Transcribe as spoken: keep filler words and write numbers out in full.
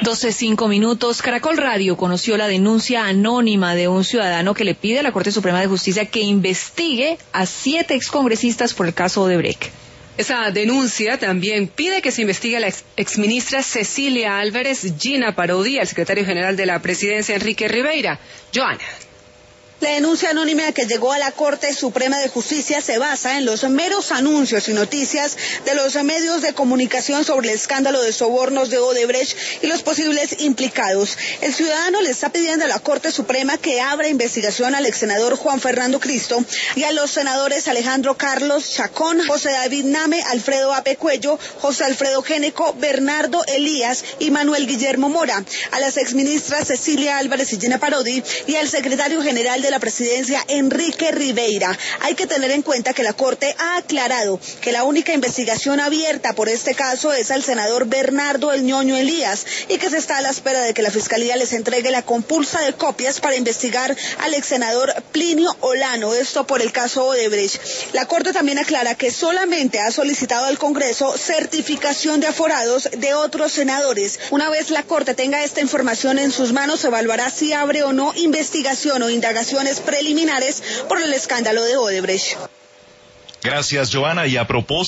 doce cinco minutos. Caracol Radio conoció la denuncia anónima de un ciudadano que le pide a la Corte Suprema de Justicia que investigue a siete excongresistas por el caso Odebrecht. Esa denuncia también pide que se investigue a la ex exministra Cecilia Álvarez, Gina Parodi, al secretario general de la Presidencia, Enrique Riveira. Joana. La denuncia anónima que llegó a la Corte Suprema de Justicia se basa en los meros anuncios y noticias de los medios de comunicación sobre el escándalo de sobornos de Odebrecht y los posibles implicados. El ciudadano le está pidiendo a la Corte Suprema que abra investigación al ex senador Juan Fernando Cristo y a los senadores Alejandro Carlos Chacón, José David Name, Alfredo Ape Cuello, José Alfredo Géneco, Bernardo Elías y Manuel Guillermo Mora, a las exministras Cecilia Álvarez y Gina Parodi y al secretario general de la Presidencia, Enrique Riveira. Hay que tener en cuenta que la Corte ha aclarado que la única investigación abierta por este caso es al senador Bernardo El Ñoño Elías y que se está a la espera de que la Fiscalía les entregue la compulsa de copias para investigar al ex senador Plinio Olano, esto por el caso Odebrecht. La Corte también aclara que solamente ha solicitado al Congreso certificación de aforados de otros senadores. Una vez la Corte tenga esta información en sus manos, se evaluará si abre o no investigación o indagación preliminares por el escándalo de Odebrecht. Gracias, Joana. Y a propósito